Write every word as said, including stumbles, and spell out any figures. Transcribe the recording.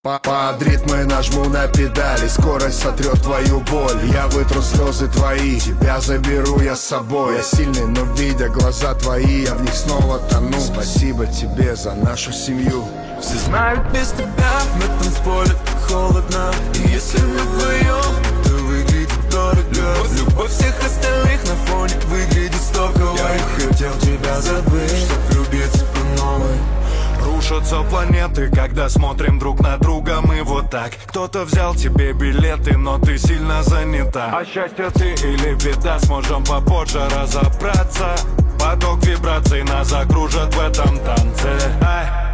Под ритмы нажму на педали, скорость сотрет твою боль. Я вытру слезы твои, тебя заберу я с собой. Я сильный, но видя глаза твои, я в них снова тону. Спасибо тебе за нашу семью. Все знают без тебя, на танцполе холодно. И если мы вдвоем, то выглядит дорого. Любовь всех остальных на фоне выглядит стоковой. Я бы хотел тебя забыть, чтоб влюбиться по новой. Рушатся планеты, когда смотрим друг на друга, мы вот так. Кто-то взял тебе билеты, но ты сильно занята. А счастье ты или беда, сможем попозже разобраться. Поток вибраций нас окружит в этом танце. Ай.